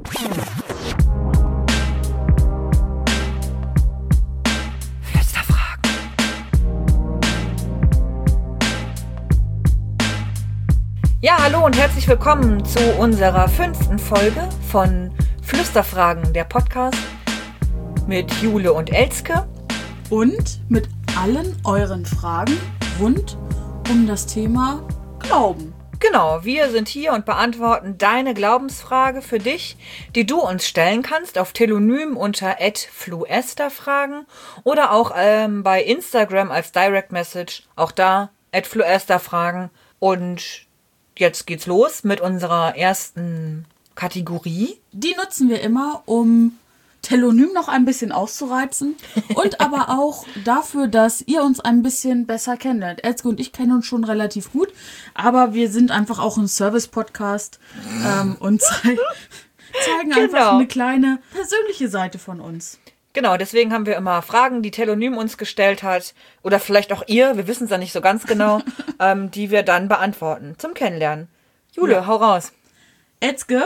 Ja, hallo und herzlich willkommen zu unserer 5. Folge von Flüsterfragen, der Podcast mit Jule und Elske. Und mit allen euren Fragen rund um das Thema Glauben. Genau, wir sind hier und beantworten deine Glaubensfrage für dich, die du uns stellen kannst auf Telonym unter @fluesterfragen oder auch bei Instagram als Direct Message, auch da @fluesterfragen. Und jetzt geht's los mit unserer ersten Kategorie. Die nutzen wir immer, um Telonym noch ein bisschen auszureizen und aber auch dafür, dass ihr uns ein bisschen besser kennenlernt. Elske und ich kennen uns schon relativ gut, aber wir sind einfach auch ein Service-Podcast und zeigen einfach eine kleine persönliche Seite von uns. Genau, deswegen haben wir immer Fragen, die Telonym uns gestellt hat oder vielleicht auch ihr, wir wissen es ja nicht so ganz genau, die wir dann beantworten zum Kennenlernen. Jule, hau raus. Elske,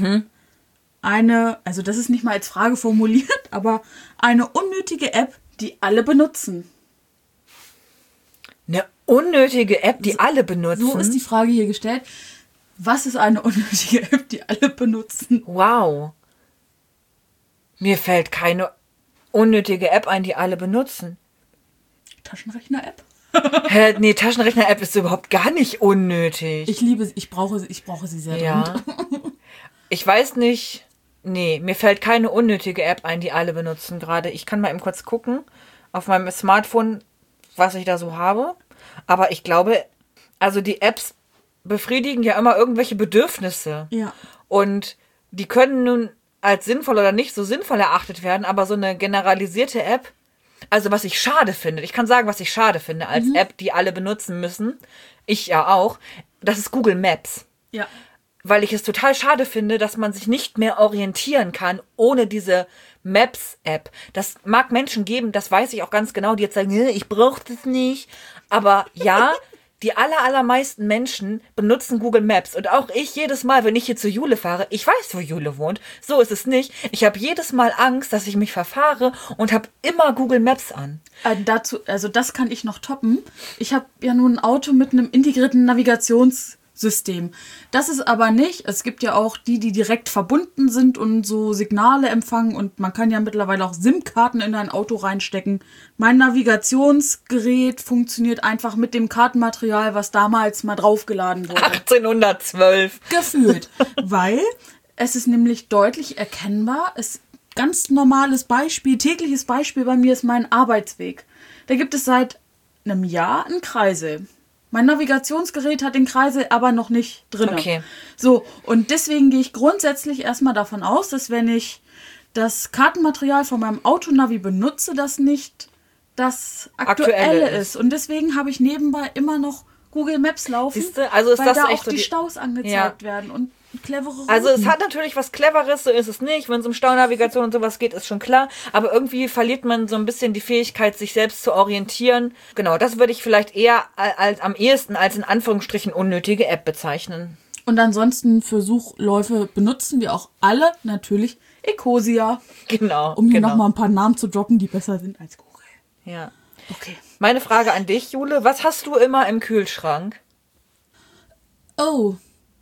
also das ist nicht mal als Frage formuliert, aber eine unnötige App, die alle benutzen. Eine unnötige App, die alle benutzen? So ist die Frage hier gestellt. Was ist eine unnötige App, die alle benutzen? Wow. Mir fällt keine unnötige App ein, die alle benutzen. Taschenrechner-App? Nee, Taschenrechner-App ist überhaupt gar nicht unnötig. Ich brauche sie sehr dringend. Ich weiß nicht. Nee, mir fällt keine unnötige App ein, die alle benutzen gerade. Ich kann mal eben kurz gucken auf meinem Smartphone, was ich da so habe. Aber ich glaube, also die Apps befriedigen ja immer irgendwelche Bedürfnisse. Ja. Und die können nun als sinnvoll oder nicht so sinnvoll erachtet werden, aber so eine generalisierte App, also was ich schade finde, ich kann sagen, was ich schade finde als App, die alle benutzen müssen, ich ja auch, das ist Google Maps. Ja. Weil ich es total schade finde, dass man sich nicht mehr orientieren kann ohne diese Maps-App. Das mag Menschen geben, das weiß ich auch ganz genau, die jetzt sagen, ich brauche das nicht. Aber ja, die allermeisten Menschen benutzen Google Maps. Und auch ich jedes Mal, wenn ich hier zu Jule fahre, ich weiß, wo Jule wohnt. So ist es nicht. Ich habe jedes Mal Angst, dass ich mich verfahre und habe immer Google Maps an. Das kann ich noch toppen. Ich habe ja nun ein Auto mit einem integrierten Navigationssystem. Das ist aber nicht, es gibt ja auch die direkt verbunden sind und so Signale empfangen und man kann ja mittlerweile auch SIM-Karten in ein Auto reinstecken. Mein Navigationsgerät funktioniert einfach mit dem Kartenmaterial, was damals mal draufgeladen wurde. 1812. Gefühlt, weil es ist nämlich deutlich erkennbar, ganz normales Beispiel, tägliches Beispiel bei mir ist mein Arbeitsweg. Da gibt es seit einem Jahr einen Kreisel. Mein Navigationsgerät hat den Kreisel aber noch nicht drin. Okay. So, und deswegen gehe ich grundsätzlich erstmal davon aus, dass wenn ich das Kartenmaterial von meinem Autonavi benutze, das nicht das Aktuelle ist. Und deswegen habe ich nebenbei immer noch Google Maps laufen, Siehste? Also ist weil das da echt auch so die Staus angezeigt werden und clevere Routen. Also es hat natürlich was Cleveres, so ist es nicht. Wenn es um Staunavigation und sowas geht, ist schon klar. Aber irgendwie verliert man so ein bisschen die Fähigkeit, sich selbst zu orientieren. Genau, das würde ich vielleicht eher am ehesten als in Anführungsstrichen unnötige App bezeichnen. Und ansonsten für Suchläufe benutzen wir auch alle natürlich Ecosia. Genau. Um hier nochmal ein paar Namen zu droppen, die besser sind als Google. Ja. Okay. Meine Frage an dich, Jule. Was hast du immer im Kühlschrank? Oh.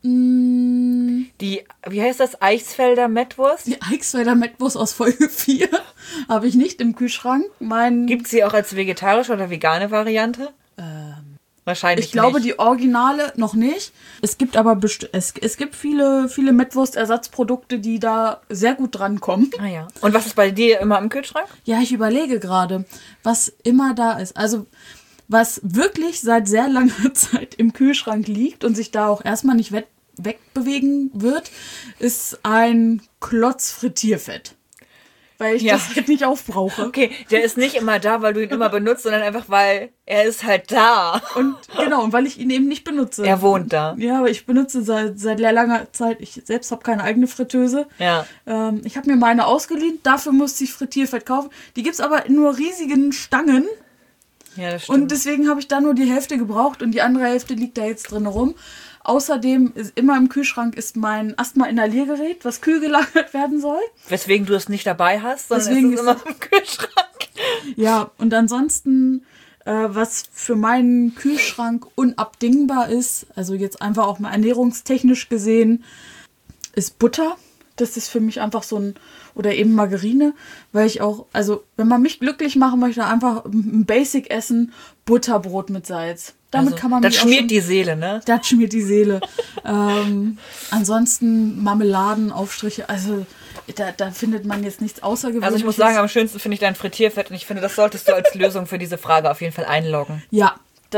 Die, wie heißt das? Eichsfelder Mettwurst? Die Eichsfelder Mettwurst aus Folge 4 habe ich nicht im Kühlschrank. Gibt es sie auch als vegetarische oder vegane Variante? Wahrscheinlich nicht. Ich glaube, nicht. die Originale noch nicht. Es gibt aber es gibt viele Mettwurst-Ersatzprodukte, die da sehr gut drankommen. Ah ja. Und was ist bei dir immer im Kühlschrank? Ja, ich überlege gerade, was immer da ist. Also was wirklich seit sehr langer Zeit im Kühlschrank liegt und sich da auch erstmal nicht wegbewegen wird, ist ein Klotz Frittierfett. Weil ich das halt nicht aufbrauche. Okay, der ist nicht immer da, weil du ihn immer benutzt, sondern einfach, weil er ist halt da. Und weil ich ihn eben nicht benutze. Er wohnt da. Ja, aber ich benutze seit langer Zeit, ich selbst habe keine eigene Fritteuse. Ja. Ich habe mir meine ausgeliehen, dafür musste ich Frittierfett kaufen. Die gibt's aber in nur riesigen Stangen. Ja, das stimmt. Und deswegen habe ich da nur die Hälfte gebraucht und die andere Hälfte liegt da jetzt drin rum. Außerdem ist immer im Kühlschrank ist mein Asthma-Inhaliergerät, was kühl gelagert werden soll. Weswegen du es nicht dabei hast, sondern Deswegen es ist immer im Kühlschrank. Ja, und ansonsten, was für meinen Kühlschrank unabdingbar ist, also jetzt einfach auch mal ernährungstechnisch gesehen, ist Butter. Das ist für mich einfach so ein, oder eben Margarine, weil ich auch, also wenn man mich glücklich machen möchte, einfach ein Basic essen, Butterbrot mit Salz. Damit Also, kann man das mich auch schmiert schon, die Seele, ne? das schmiert die Seele. Ansonsten Marmeladen, Aufstriche, also da findet man jetzt nichts Außergewöhnliches. Also ich muss sagen, am schönsten finde ich dein Frittierfett und ich finde, das solltest du als Lösung für diese Frage auf jeden Fall einloggen. Ja,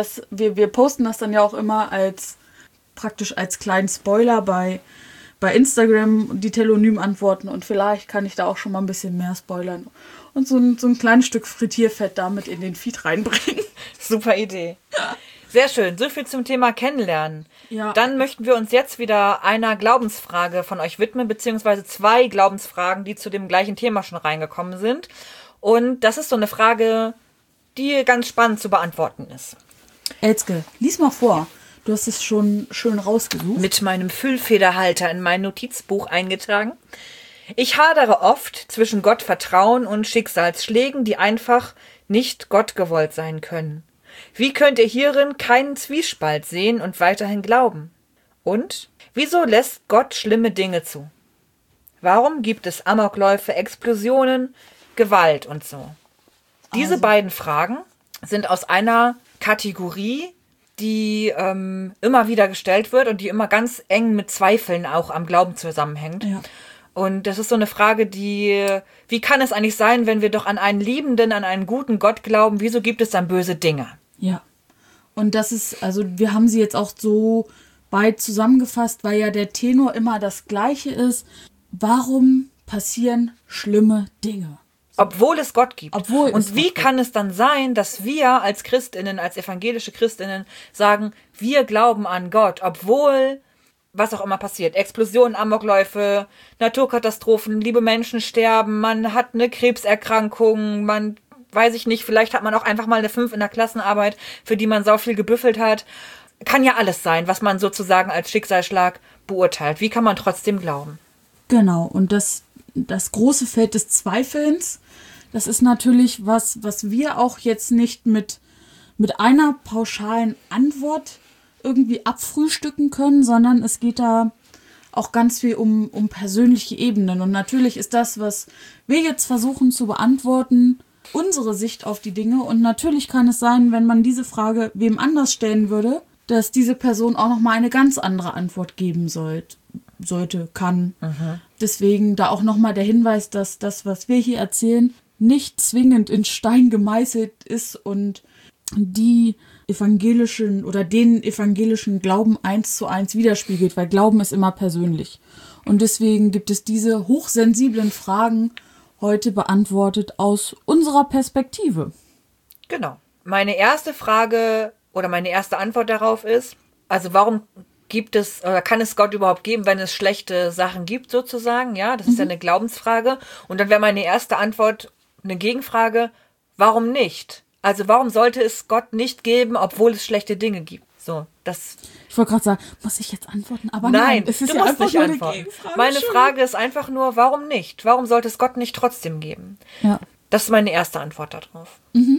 wir posten das dann ja auch immer praktisch als kleinen Spoiler bei Instagram, die Telonym-Antworten, und vielleicht kann ich da auch schon mal ein bisschen mehr spoilern und so ein kleines Stück Frittierfett damit in den Feed reinbringen. Super Idee. Sehr schön. So viel zum Thema Kennenlernen. Ja. Dann möchten wir uns jetzt wieder einer Glaubensfrage von euch widmen, beziehungsweise 2 Glaubensfragen, die zu dem gleichen Thema schon reingekommen sind. Und das ist so eine Frage, die ganz spannend zu beantworten ist. Elske, lies mal vor. Du hast es schon schön rausgesucht. Mit meinem Füllfederhalter in mein Notizbuch eingetragen. Ich hadere oft zwischen Gottvertrauen und Schicksalsschlägen, die einfach nicht Gott gewollt sein können. Wie könnt ihr hierin keinen Zwiespalt sehen und weiterhin glauben? Und wieso lässt Gott schlimme Dinge zu? Warum gibt es Amokläufe, Explosionen, Gewalt und so? Diese beiden Fragen sind aus einer Kategorie, die immer wieder gestellt wird und die immer ganz eng mit Zweifeln auch am Glauben zusammenhängt. Ja. Und das ist so eine Frage, wie kann es eigentlich sein, wenn wir doch an einen liebenden, an einen guten Gott glauben, wieso gibt es dann böse Dinge? Ja. Und das ist, also wir haben sie jetzt auch so weit zusammengefasst, weil ja der Tenor immer das Gleiche ist. Warum passieren schlimme Dinge? Obwohl es Gott gibt. Obwohl es und Gott wie gibt. kann es dann sein, dass wir als Christinnen, als evangelische Christinnen sagen, wir glauben an Gott, obwohl was auch immer passiert, Explosionen, Amokläufe, Naturkatastrophen, liebe Menschen sterben, man hat eine Krebserkrankung, man, weiß ich nicht, vielleicht hat man auch einfach mal eine 5 in der Klassenarbeit, für die man sau viel gebüffelt hat. Kann ja alles sein, was man sozusagen als Schicksalsschlag beurteilt. Wie kann man trotzdem glauben? Genau, und das große Feld des Zweifelns, das ist natürlich was wir auch jetzt nicht mit einer pauschalen Antwort irgendwie abfrühstücken können, sondern es geht da auch ganz viel um persönliche Ebenen. Und natürlich ist das, was wir jetzt versuchen zu beantworten, unsere Sicht auf die Dinge. Und natürlich kann es sein, wenn man diese Frage wem anders stellen würde, dass diese Person auch nochmal eine ganz andere Antwort geben sollte, kann. Deswegen da auch nochmal der Hinweis, dass das, was wir hier erzählen, nicht zwingend in Stein gemeißelt ist und den evangelischen Glauben 1:1 widerspiegelt, weil Glauben ist immer persönlich. Und deswegen gibt es diese hochsensiblen Fragen heute beantwortet aus unserer Perspektive. Genau. Meine erste Frage oder meine erste Antwort darauf ist, also warum gibt es oder kann es Gott überhaupt geben, wenn es schlechte Sachen gibt sozusagen? Ja, das ist ja eine Glaubensfrage. Und dann wäre meine erste Antwort eine Gegenfrage, warum nicht? Also warum sollte es Gott nicht geben, obwohl es schlechte Dinge gibt? So, das. Ich wollte gerade sagen, muss ich jetzt antworten? Aber Nein, es ist du ja musst einfach nicht nur eine antworten. Gegenfrage. Meine Schon. Frage ist einfach nur, warum nicht? Warum sollte es Gott nicht trotzdem geben? Ja. Das ist meine erste Antwort darauf.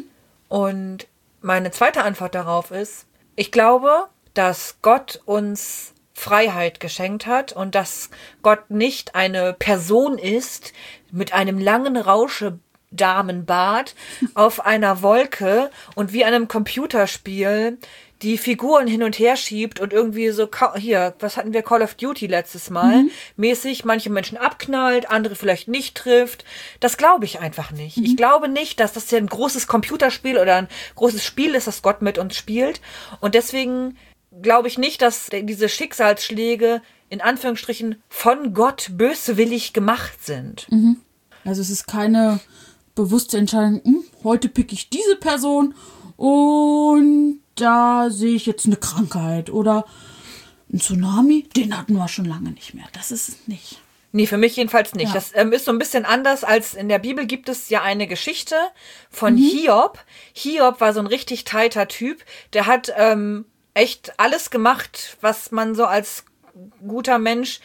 Und meine zweite Antwort darauf ist, ich glaube, dass Gott uns Freiheit geschenkt hat und dass Gott nicht eine Person ist mit einem langen Rauschedamenbart auf einer Wolke und wie einem Computerspiel die Figuren hin und her schiebt und irgendwie so, hier, was hatten wir, Call of Duty letztes Mal, mäßig manche Menschen abknallt, andere vielleicht nicht trifft. Das glaube ich einfach nicht. Ich glaube nicht, dass das ja ein großes Computerspiel oder ein großes Spiel ist, das Gott mit uns spielt. Und deswegen glaube ich nicht, dass diese Schicksalsschläge in Anführungsstrichen von Gott böswillig gemacht sind. Also es ist keine bewusste Entscheidung, heute pick ich diese Person und da sehe ich jetzt eine Krankheit oder ein Tsunami, den hatten wir schon lange nicht mehr. Das ist es nicht. Nee, für mich jedenfalls nicht. Ja. Das ist so ein bisschen anders als in der Bibel gibt es ja eine Geschichte von Hiob. Hiob war so ein richtig tighter Typ. Der hat echt alles gemacht, was man so als guter Mensch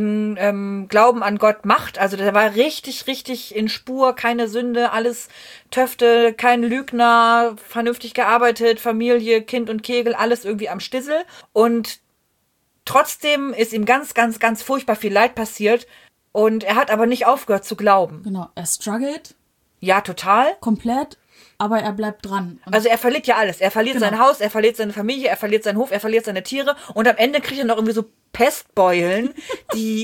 in Glauben an Gott macht. Also der war richtig, richtig in Spur, keine Sünde, alles Töfte, kein Lügner, vernünftig gearbeitet, Familie, Kind und Kegel, alles irgendwie am Stissel. Und trotzdem ist ihm ganz, ganz, ganz furchtbar viel Leid passiert. Und er hat aber nicht aufgehört zu glauben. Genau, er struggelt Ja, total. komplett, aber er bleibt dran. Und Also er verliert ja alles. Er verliert sein Haus, er verliert seine Familie, er verliert seinen Hof, er verliert seine Tiere. Und am Ende kriegt er noch irgendwie so Pestbeulen, die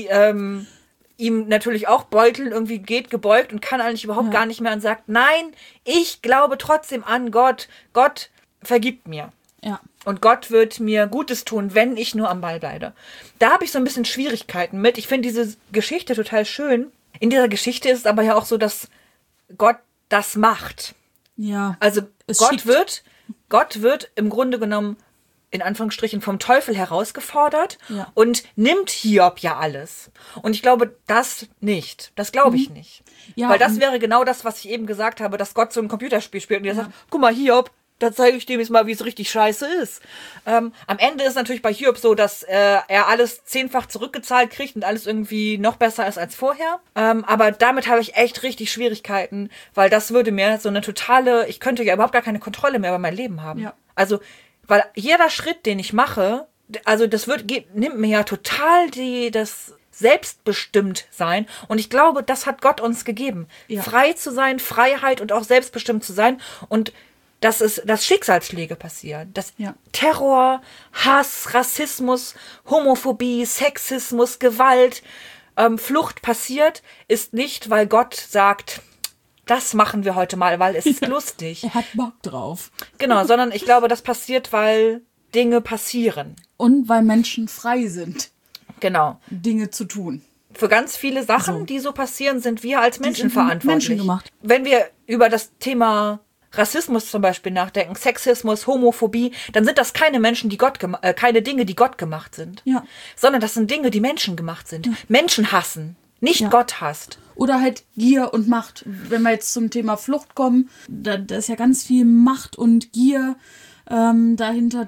ihm natürlich auch beuteln, irgendwie geht gebeugt und kann eigentlich überhaupt gar nicht mehr und sagt, nein, ich glaube trotzdem an Gott. Gott vergibt mir. ja. Und Gott wird mir Gutes tun, wenn ich nur am Ball bleibe. Da habe ich so ein bisschen Schwierigkeiten mit. Ich finde diese Geschichte total schön. In dieser Geschichte ist es aber ja auch so, dass Gott das macht. Ja. Also Es Gott schickt. wird im Grunde genommen in Anführungsstrichen vom Teufel herausgefordert Ja. und nimmt Hiob ja alles. Und ich glaube das nicht. Das glaube ich nicht. Ja, Weil das und- wäre genau das, was ich eben gesagt habe, dass Gott so ein Computerspiel spielt und der sagt, guck mal Hiob, da zeige ich dem jetzt mal, wie es richtig scheiße ist. Am Ende ist natürlich bei Hiob so, dass er alles 10-fach zurückgezahlt kriegt und alles irgendwie noch besser ist als vorher. Aber damit habe ich echt richtig Schwierigkeiten, weil das würde mir so eine totale, ich könnte ja überhaupt gar keine Kontrolle mehr über mein Leben haben. Ja. Also, weil jeder Schritt, den ich mache, also das nimmt mir ja total das selbstbestimmt sein. Und ich glaube, das hat Gott uns gegeben. Ja. Frei zu sein, Freiheit und auch selbstbestimmt zu sein. Und dass Schicksalsschläge passieren. Dass Ja. Terror, Hass, Rassismus, Homophobie, Sexismus, Gewalt, Flucht passiert, ist nicht, weil Gott sagt, das machen wir heute mal, weil es ist lustig. Er hat Bock drauf. Genau, sondern ich glaube, das passiert, weil Dinge passieren. Und weil Menschen frei sind, Genau. Dinge zu tun. Für ganz viele Sachen, So. die so passieren, sind wir als Menschen sind von verantwortlich. Menschen gemacht. Wenn wir über das Thema Rassismus zum Beispiel nachdenken, Sexismus, Homophobie, dann sind das keine Menschen, keine Dinge, die Gott gemacht sind. Ja. Sondern das sind Dinge, die Menschen gemacht sind. Menschen hassen, nicht Ja. Gott hasst. Oder halt Gier und Macht. Wenn wir jetzt zum Thema Flucht kommen, da ist ja ganz viel Macht und Gier dahinter.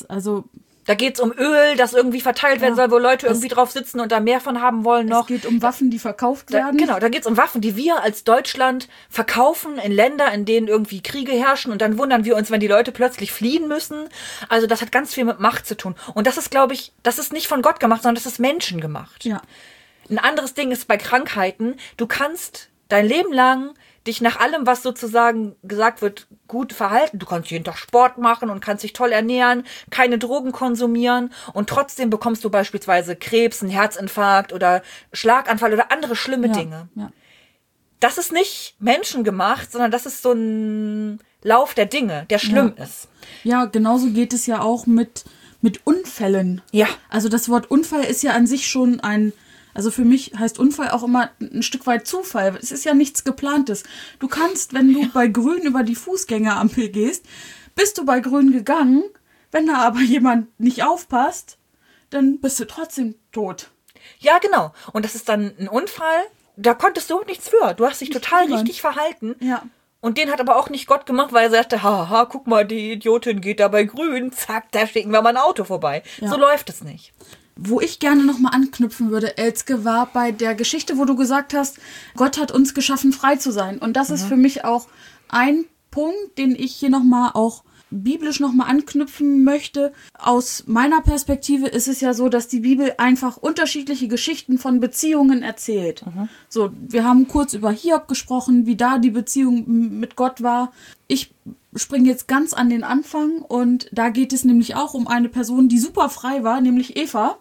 Da geht's um Öl, das irgendwie verteilt werden soll, wo Leute irgendwie drauf sitzen und da mehr von haben wollen noch. Es geht um Waffen, die verkauft werden. Genau, da geht's um Waffen, die wir als Deutschland verkaufen in Länder, in denen irgendwie Kriege herrschen und dann wundern wir uns, wenn die Leute plötzlich fliehen müssen. Also das hat ganz viel mit Macht zu tun. Und das ist, glaube ich, das ist nicht von Gott gemacht, sondern das ist Menschen gemacht. Ja. Ein anderes Ding ist bei Krankheiten, du kannst dein Leben lang dich nach allem, was sozusagen gesagt wird, gut verhalten. Du kannst jeden Tag Sport machen und kannst dich toll ernähren, keine Drogen konsumieren und trotzdem bekommst du beispielsweise Krebs, einen Herzinfarkt oder Schlaganfall oder andere schlimme Dinge. Ja. Das ist nicht menschengemacht, sondern das ist so ein Lauf der Dinge, der schlimm ist. Ja, genauso geht es ja auch mit Unfällen. Ja. Also das Wort Unfall ist ja an sich schon also für mich heißt Unfall auch immer ein Stück weit Zufall. Es ist ja nichts Geplantes. Du kannst, wenn du bei Grün über die Fußgängerampel gehst, bist du bei Grün gegangen. Wenn da aber jemand nicht aufpasst, dann bist du trotzdem tot. Ja, genau. Und das ist dann ein Unfall, da konntest du nichts für. Du hast dich total niemand. richtig verhalten. Ja. Und den hat aber auch nicht Gott gemacht, weil er sagte, haha, guck mal, die Idiotin geht da bei Grün, zack, da schicken wir mal ein Auto vorbei. Ja. So läuft es nicht. Wo ich gerne nochmal anknüpfen würde, Elske, war bei der Geschichte, wo du gesagt hast, Gott hat uns geschaffen, frei zu sein. Und das ist für mich auch ein Punkt, den ich hier nochmal auch biblisch nochmal anknüpfen möchte. Aus meiner Perspektive ist es ja so, dass die Bibel einfach unterschiedliche Geschichten von Beziehungen erzählt. So, wir haben kurz über Hiob gesprochen, wie da die Beziehung mit Gott war. Ich springe jetzt ganz an den Anfang und da geht es nämlich auch um eine Person, die super frei war, nämlich Eva.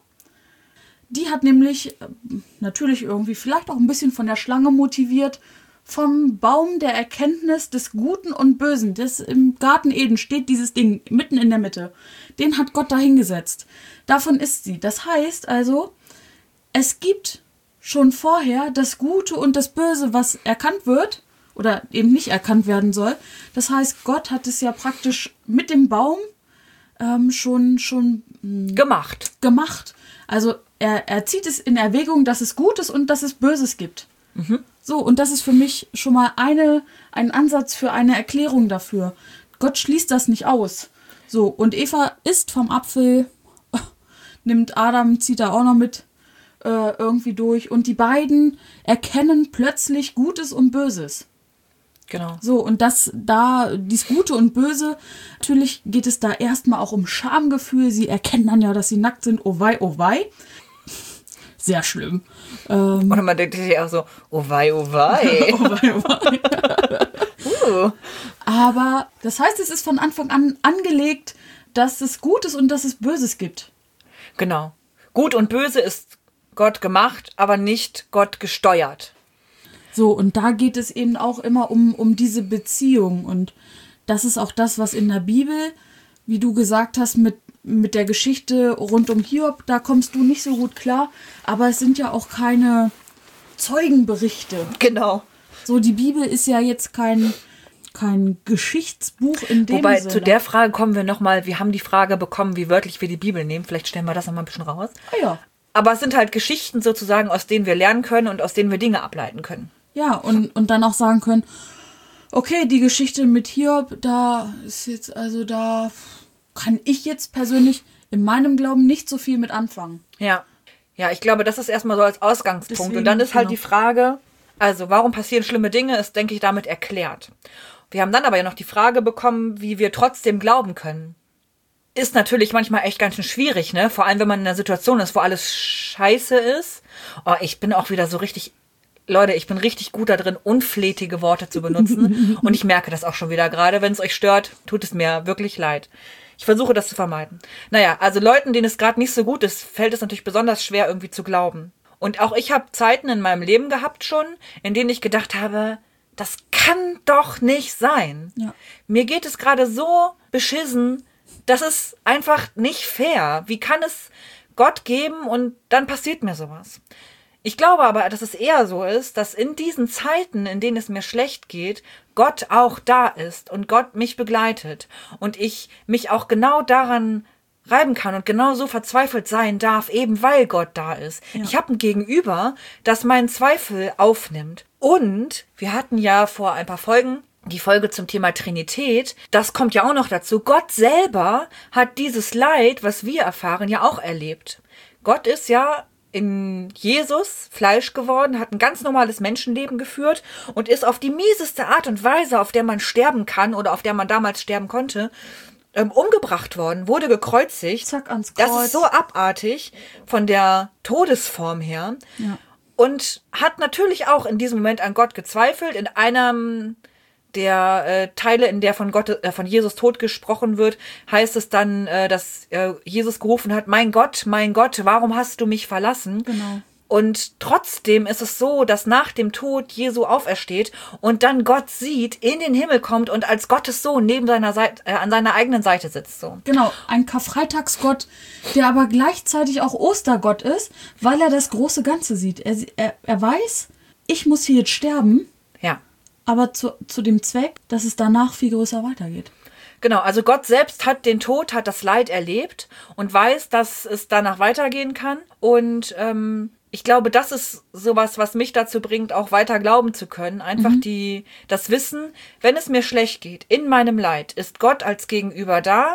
Die hat nämlich natürlich irgendwie vielleicht auch ein bisschen von der Schlange motiviert, vom Baum der Erkenntnis des Guten und Bösen, das im Garten Eden steht dieses Ding mitten in der Mitte. Den hat Gott da hingesetzt. Davon isst sie. Das heißt also, es gibt schon vorher das Gute und das Böse, was erkannt wird oder eben nicht erkannt werden soll. Das heißt, Gott hat es ja praktisch mit dem Baum schon Gemacht. Also er zieht es in Erwägung, dass es Gutes und dass es Böses gibt. So, und das ist für mich schon mal ein Ansatz für eine Erklärung dafür. Gott schließt das nicht aus. So, und Eva isst vom Apfel, nimmt Adam, zieht da auch noch mit irgendwie durch. Und die beiden erkennen plötzlich Gutes und Böses. Genau. So, und dies Gute und Böse, natürlich geht es da erstmal auch um Schamgefühl. Sie erkennen dann ja, dass sie nackt sind. Oh wei, oh wei. Sehr schlimm. Oder man denkt sich auch so, oh wei, oh wei. Oh wei, oh wei. Aber das heißt, es ist von Anfang an angelegt, dass es Gutes und dass es Böses gibt. Genau. Gut und böse ist Gott gemacht, aber nicht Gott gesteuert. So, und da geht es eben auch immer um diese Beziehung. Und das ist auch das, was in der Bibel, wie du gesagt hast, mit der Geschichte rund um Hiob, da kommst du nicht so gut klar. Aber es sind ja auch keine Zeugenberichte. Genau. So, die Bibel ist ja jetzt kein Geschichtsbuch in dem Wobei, Sinne. zu der Frage kommen wir nochmal. Wir haben die Frage bekommen, wie wörtlich wir die Bibel nehmen. Vielleicht stellen wir das nochmal ein bisschen raus. Ah ja. Aber es sind halt Geschichten sozusagen, aus denen wir lernen können und aus denen wir Dinge ableiten können. Ja, und dann auch sagen können, okay, die Geschichte mit Hiob, da kann ich jetzt persönlich in meinem Glauben nicht so viel mit anfangen. Ja. Ja, ich glaube, das ist erstmal so als Ausgangspunkt. Deswegen, und dann ist halt genau. die Frage, also warum passieren schlimme Dinge, ist, denke ich, damit erklärt. Wir haben dann aber ja noch die Frage bekommen, wie wir trotzdem glauben können. Ist natürlich manchmal echt ganz schön schwierig, ne? Vor allem, wenn man in einer Situation ist, wo alles scheiße ist. Oh, ich bin auch wieder so richtig... Leute, ich bin richtig gut da drin, unflätige Worte zu benutzen. Und ich merke das auch schon wieder gerade. Wenn es euch stört, tut es mir wirklich leid. Ich versuche das zu vermeiden. Naja, also Leuten, denen es gerade nicht so gut ist, fällt es natürlich besonders schwer, irgendwie zu glauben. Und auch ich habe Zeiten in meinem Leben gehabt schon, in denen ich gedacht habe, das kann doch nicht sein. Ja. Mir geht es gerade so beschissen, das ist einfach nicht fair. Wie kann es Gott geben und dann passiert mir sowas? Ich glaube aber, dass es eher so ist, dass in diesen Zeiten, in denen es mir schlecht geht, Gott auch da ist und Gott mich begleitet und ich mich auch genau daran reiben kann und genau so verzweifelt sein darf, eben weil Gott da ist. Ja. Ich habe ein Gegenüber, das meinen Zweifel aufnimmt. Und wir hatten ja vor ein paar Folgen die Folge zum Thema Trinität. Das kommt ja auch noch dazu. Gott selber hat dieses Leid, was wir erfahren, ja auch erlebt. Gott ist ja in Jesus Fleisch geworden, hat ein ganz normales Menschenleben geführt und ist auf die mieseste Art und Weise, auf der man sterben kann oder auf der man damals sterben konnte, umgebracht worden, wurde gekreuzigt. Zack, ans Kreuz. Das ist so abartig von der Todesform her. Ja. Und hat natürlich auch in diesem Moment an Gott gezweifelt. In einem der Teile, in der von Jesus Tod gesprochen wird, heißt es dann, dass Jesus gerufen hat, mein Gott, warum hast du mich verlassen? Genau. Und trotzdem ist es so, dass nach dem Tod Jesu aufersteht und dann Gott sieht, in den Himmel kommt und als Gottes Sohn neben seiner Seite, an seiner eigenen Seite sitzt. So. Genau, ein Karfreitagsgott, der aber gleichzeitig auch Ostergott ist, weil er das große Ganze sieht. Er weiß, ich muss hier jetzt sterben, ja, aber zu dem Zweck, dass es danach viel größer weitergeht. Genau, also Gott selbst hat den Tod, hat das Leid erlebt und weiß, dass es danach weitergehen kann. Und ich glaube, das ist sowas, was mich dazu bringt, auch weiter glauben zu können. Einfach das Wissen, wenn es mir schlecht geht, in meinem Leid, ist Gott als Gegenüber da,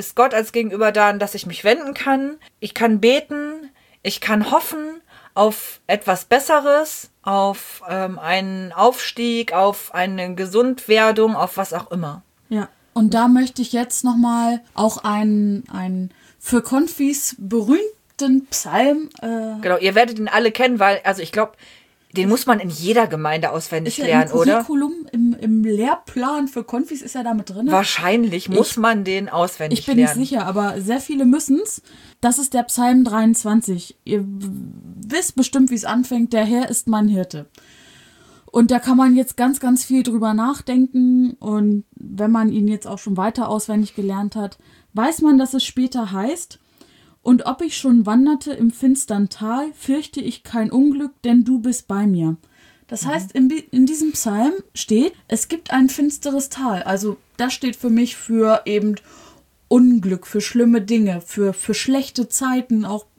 an das ich mich wenden kann. Ich kann beten, ich kann hoffen auf etwas Besseres, auf einen Aufstieg, auf eine Gesundwerdung, auf was auch immer. Ja, und da möchte ich jetzt nochmal auch einen für Konfis berühmten Psalm. Genau, ihr werdet ihn alle kennen, weil, also ich glaube, den muss man in jeder Gemeinde auswendig lernen, oder? Im Curriculum, im Lehrplan für Konfis ist er da mit drin. Wahrscheinlich muss man den auswendig lernen. Ich bin nicht sicher, aber sehr viele müssen es. Das ist der Psalm 23. Ihr wisst bestimmt, wie es anfängt. Der Herr ist mein Hirte. Und da kann man jetzt ganz, ganz viel drüber nachdenken. Und wenn man ihn jetzt auch schon weiter auswendig gelernt hat, weiß man, dass es später heißt: Und ob ich schon wanderte im finstern Tal, fürchte ich kein Unglück, denn du bist bei mir. Das heißt, in diesem Psalm steht, es gibt ein finsteres Tal. Also das steht für mich für eben Unglück, für schlimme Dinge, für schlechte Zeiten, auch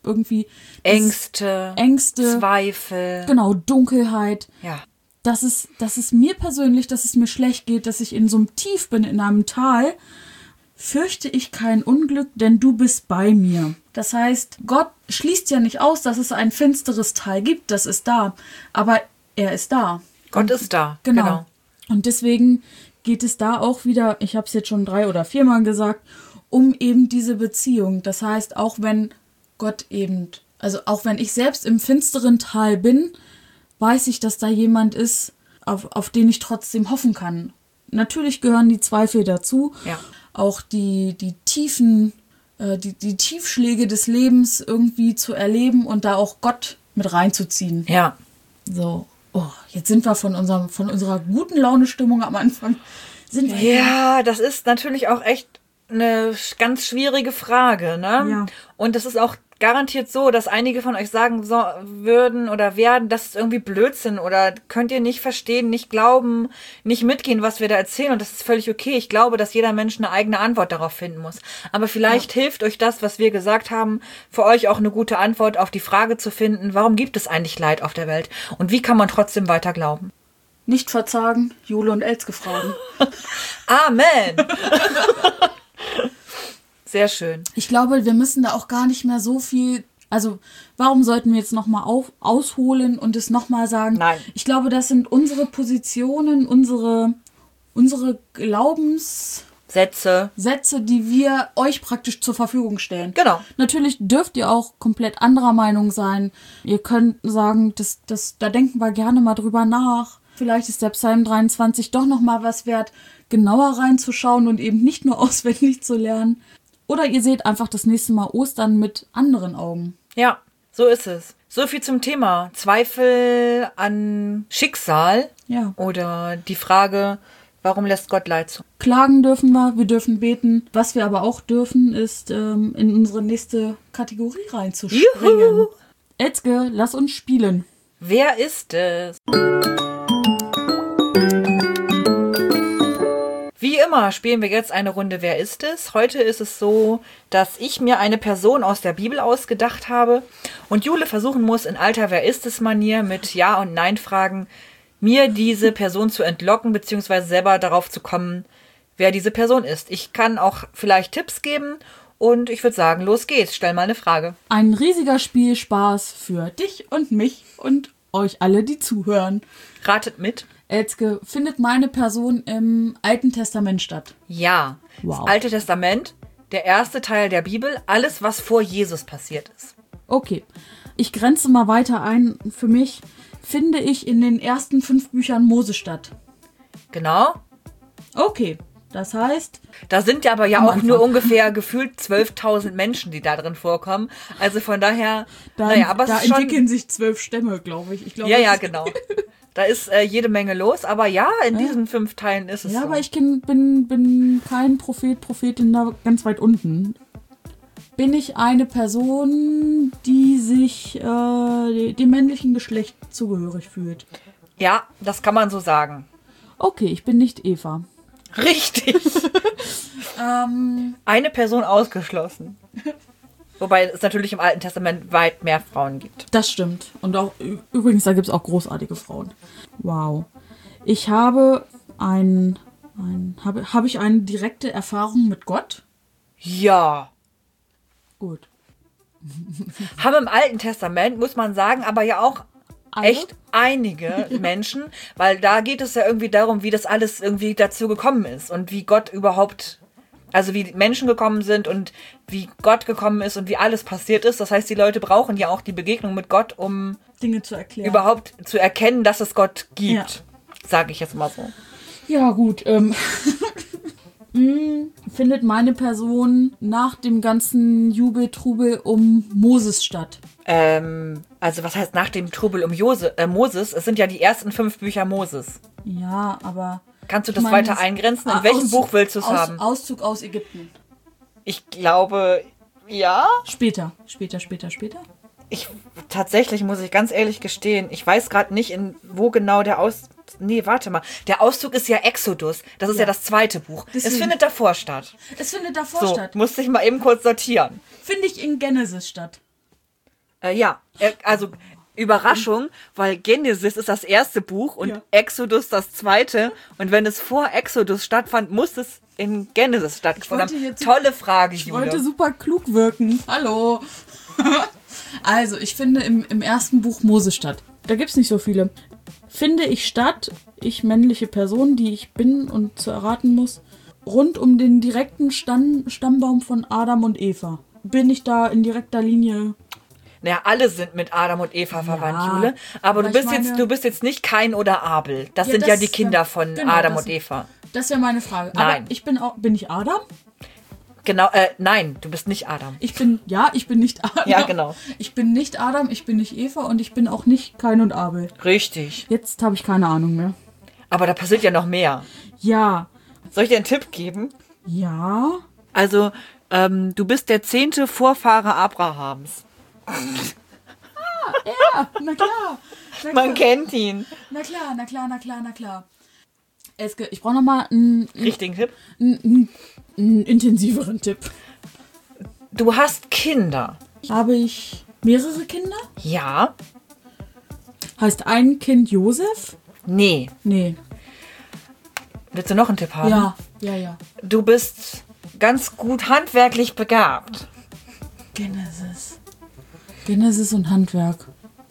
irgendwie Ängste, Zweifel. Genau, Dunkelheit. Ja. Dass es mir persönlich, dass es mir schlecht geht, dass ich in so einem Tief bin, in einem Tal, fürchte ich kein Unglück, denn du bist bei mir. Das heißt, Gott schließt ja nicht aus, dass es ein finsteres Tal gibt, das ist da. Aber er ist da. Gott ist da. Genau. Und deswegen geht es da auch wieder, ich habe es jetzt schon 3 oder 4 Mal gesagt, um eben diese Beziehung. Das heißt, auch wenn Gott eben, also auch wenn ich selbst im finsteren Tal bin, weiß ich, dass da jemand ist, auf den ich trotzdem hoffen kann. Natürlich gehören die Zweifel dazu. Ja. Auch die Tiefen, die Tiefschläge des Lebens irgendwie zu erleben und da auch Gott mit reinzuziehen. Ja. So, jetzt sind wir von unserer guten Laune-Stimmung am Anfang. Ja, das ist natürlich auch echt eine ganz schwierige Frage, ne? Ja. Und es ist auch garantiert so, dass einige von euch sagen würden oder werden, das ist irgendwie Blödsinn oder könnt ihr nicht verstehen, nicht glauben, nicht mitgehen, was wir da erzählen, und das ist völlig okay. Ich glaube, dass jeder Mensch eine eigene Antwort darauf finden muss. Aber vielleicht hilft euch das, was wir gesagt haben, für euch auch eine gute Antwort auf die Frage zu finden, warum gibt es eigentlich Leid auf der Welt und wie kann man trotzdem weiter glauben? Nicht verzagen, Jule und Elske fragen. Amen! Sehr schön. Ich glaube, wir müssen da auch gar nicht mehr so viel, also warum sollten wir jetzt nochmal ausholen und es nochmal sagen? Nein. Ich glaube, das sind unsere Positionen, unsere Glaubenssätze, die wir euch praktisch zur Verfügung stellen. Genau. Natürlich dürft ihr auch komplett anderer Meinung sein. Ihr könnt sagen, da denken wir gerne mal drüber nach. Vielleicht ist der Psalm 23 doch nochmal was wert, genauer reinzuschauen und eben nicht nur auswendig zu lernen. Oder ihr seht einfach das nächste Mal Ostern mit anderen Augen. Ja, so ist es. So viel zum Thema Zweifel an Schicksal. Ja. Oder die Frage, warum lässt Gott Leid zu? Klagen dürfen wir dürfen beten. Was wir aber auch dürfen, ist in unsere nächste Kategorie reinzuspringen. Juhu! Elske, lass uns spielen. Wer ist es? Wie immer spielen wir jetzt eine Runde Wer ist es? Heute ist es so, dass ich mir eine Person aus der Bibel ausgedacht habe und Jule versuchen muss, in alter Wer ist es Manier mit Ja- und Nein-Fragen mir diese Person zu entlocken, beziehungsweise selber darauf zu kommen, wer diese Person ist. Ich kann auch vielleicht Tipps geben und ich würde sagen, los geht's. Stell mal eine Frage. Ein riesiger Spielspaß für dich und mich und euch alle, die zuhören. Ratet mit. Elske, findet meine Person im Alten Testament statt? Ja. Wow. Das Alte Testament, der erste Teil der Bibel, alles, was vor Jesus passiert ist. Okay. Ich grenze mal weiter ein. Für mich finde ich in den ersten 5 Büchern Mose statt. Genau. Okay. Das heißt... Da sind ja aber ja am auch Anfang. nur ungefähr gefühlt 12.000 Menschen, die da drin vorkommen. Also von daher, aber da es ist schon... entwickeln sich 12 Stämme, glaube ich. Ja, genau. Da ist jede Menge los, aber ja, in diesen 5 Teilen ist es so. Ja, aber ich bin kein Prophetin da ganz weit unten. Bin ich eine Person, die sich dem männlichen Geschlecht zugehörig fühlt? Ja, das kann man so sagen. Okay, ich bin nicht Eva. Richtig. Eine Person ausgeschlossen. Wobei es natürlich im Alten Testament weit mehr Frauen gibt. Das stimmt. Und auch übrigens, da gibt es auch großartige Frauen. Wow. Ich habe habe ich eine direkte Erfahrung mit Gott? Ja. Gut. Haben im Alten Testament, muss man sagen, aber ja auch echt einige Menschen, weil da geht es ja irgendwie darum, wie das alles irgendwie dazu gekommen ist und wie Gott überhaupt, also wie Menschen gekommen sind und wie Gott gekommen ist und wie alles passiert ist. Das heißt, die Leute brauchen ja auch die Begegnung mit Gott, um Dinge zu erklären. Überhaupt zu erkennen, dass es Gott gibt. Ja. Sage ich jetzt mal so. Ja, gut. Findet meine Person nach dem ganzen Jubel-Trubel um Moses statt? Also was heißt nach dem Trubel um Moses? Es sind ja die ersten 5 Bücher Moses. Ja, aber... Kannst du das weiter eingrenzen? In welchem Buch willst du es haben? Auszug aus Ägypten. Ich glaube, ja. Später. Tatsächlich muss ich ganz ehrlich gestehen, ich weiß gerade nicht, wo genau der Nee, warte mal. Der Auszug ist ja Exodus. Das ist ja das 2. Buch. Deswegen. Es findet davor statt. Es findet davor So, statt. musste ich mal eben kurz sortieren. Finde ich in Genesis statt. Also Überraschung, weil Genesis ist das erste Buch und Ja. Exodus das zweite. Und wenn es vor Exodus stattfand, muss es in Genesis stattgefunden haben. Tolle Frage, Ich Jule. wollte super klug wirken. Hallo. Also, ich finde im ersten Buch Mose statt. Da gibt es nicht so viele. Finde ich statt, ich männliche Person, die ich bin und zu erraten muss, rund um den direkten Stammbaum von Adam und Eva. Bin ich da in direkter Linie? Naja, alle sind mit Adam und Eva verwandt, Ja, Jule. Aber aber du bist jetzt nicht Kain oder Abel. Das sind ja die Kinder von genau, Adam das- und Eva. Das wäre meine Frage. Nein. Aber bin ich Adam? Genau, nein, du bist nicht Adam. Ich bin nicht Adam. Ja, genau. Ich bin nicht Adam, ich bin nicht Eva und ich bin auch nicht Kain und Abel. Richtig. Jetzt habe ich keine Ahnung mehr. Aber da passiert ja noch mehr. Ja. Soll ich dir einen Tipp geben? Ja. Also, du bist der 10. Vorfahre Abrahams. Ja, na klar. Man kennt ihn. Na klar. Elske, ich brauche nochmal einen Richtigen Tipp. intensiveren Tipp. Du hast Kinder. Habe ich mehrere Kinder? Ja. Heißt ein Kind Josef? Nee. Nee. Willst du noch einen Tipp haben? Ja. Du bist ganz gut handwerklich begabt. Genesis und Handwerk.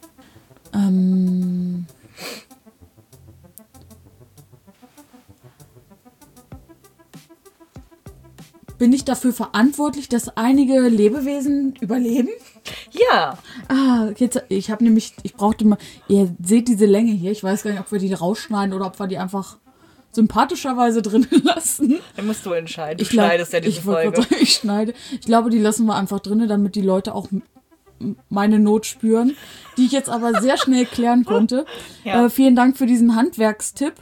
Bin ich dafür verantwortlich, dass einige Lebewesen überleben? Ja. Ich brauchte mal, ihr seht diese Länge hier, ich weiß gar nicht, ob wir die rausschneiden oder ob wir die einfach sympathischerweise drin lassen. Dann musst du entscheiden. Du Ich glaub, schneidest ja diese ich wollte Folge. gerade sagen, ich schneide. Ich glaube, die lassen wir einfach drin, damit die Leute auch meine Not spüren, die ich jetzt aber sehr schnell klären konnte. Ja. Vielen Dank für diesen Handwerkstipp.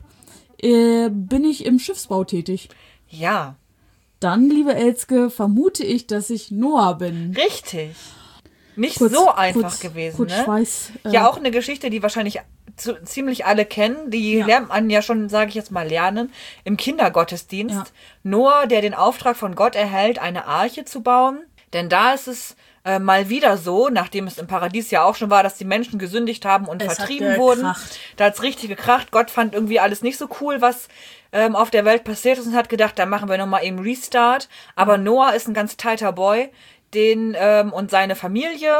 Bin ich im Schiffsbau tätig? Ja. Dann, liebe Elske, vermute ich, dass ich Noah bin. Richtig. Nicht so einfach gewesen, kurz ne? Schweiß, Ja, auch eine Geschichte, die wahrscheinlich ziemlich alle kennen. Die lernt man ja schon, sage ich jetzt mal, lernen im Kindergottesdienst. Ja. Noah, der den Auftrag von Gott erhält, eine Arche zu bauen. Denn da ist es mal wieder so, nachdem es im Paradies ja auch schon war, dass die Menschen gesündigt haben und Es hat vertrieben wurden. gekracht. Da hat's richtig gekracht. Gott fand irgendwie alles nicht so cool, was auf der Welt passiert ist und hat gedacht, da machen wir nochmal eben Restart. Aber Noah ist ein ganz tighter Boy, und seine Familie,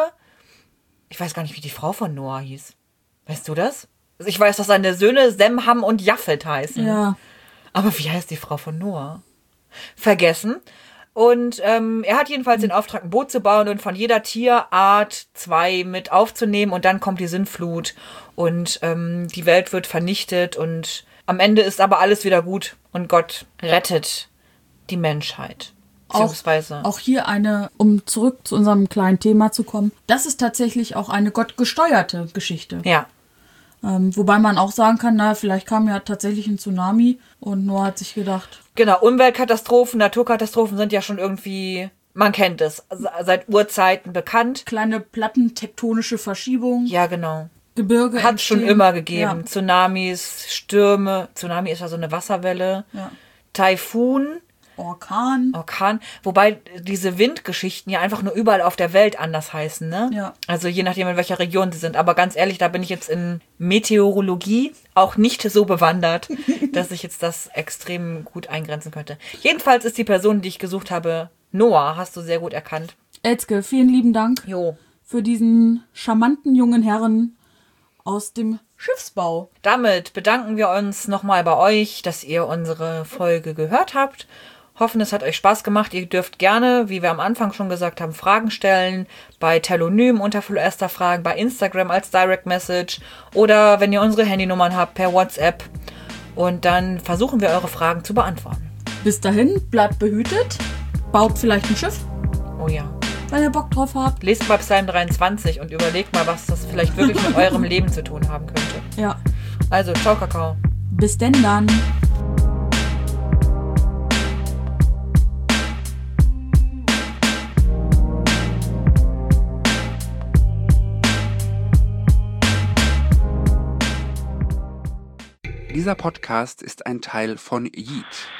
ich weiß gar nicht, wie die Frau von Noah hieß. Weißt du das? Also ich weiß, dass seine Söhne Sem, Ham und Japhet heißen. Ja. Aber wie heißt die Frau von Noah? Vergessen. Und er hat jedenfalls den Auftrag, ein Boot zu bauen und von jeder Tierart 2 mit aufzunehmen. Und dann kommt die Sintflut und die Welt wird vernichtet. Und am Ende ist aber alles wieder gut und Gott rettet die Menschheit. Beziehungsweise Auch hier um zurück zu unserem kleinen Thema zu kommen, das ist tatsächlich auch eine gottgesteuerte Geschichte. ja. Wobei man auch sagen kann, vielleicht kam ja tatsächlich ein Tsunami und Noah hat sich gedacht, Genau, Umweltkatastrophen, Naturkatastrophen sind ja schon irgendwie, man kennt es, seit Urzeiten bekannt. kleine plattentektonische Verschiebung, Ja, genau. Gebirge Hat es schon entstehen. immer gegeben. Tsunamis, Stürme, Tsunami ist ja so eine Wasserwelle, Ja. Taifun, Orkan, wobei diese Windgeschichten ja einfach nur überall auf der Welt anders heißen, ne? Ja. Also je nachdem, in welcher Region sie sind. Aber ganz ehrlich, da bin ich jetzt in Meteorologie auch nicht so bewandert, dass ich jetzt das extrem gut eingrenzen könnte. Jedenfalls ist die Person, die ich gesucht habe, Noah, hast du sehr gut erkannt. Elske, vielen lieben Dank Jo. für diesen charmanten jungen Herren aus dem Schiffsbau. Damit bedanken wir uns nochmal bei euch, dass ihr unsere Folge gehört habt. Hoffen, es hat euch Spaß gemacht. Ihr dürft gerne, wie wir am Anfang schon gesagt haben, Fragen stellen. Bei Telonym unter Fluester Fragen, bei Instagram als Direct Message oder wenn ihr unsere Handynummern habt, per WhatsApp. Und dann versuchen wir eure Fragen zu beantworten. Bis dahin, bleibt behütet, baut vielleicht ein Schiff, Oh ja. wenn ihr Bock drauf habt. Lest mal Psalm 23 und überlegt mal, was das vielleicht wirklich mit eurem Leben zu tun haben könnte. Ja, Also, ciao, Kakao. bis denn dann. Dieser Podcast ist ein Teil von Yeet.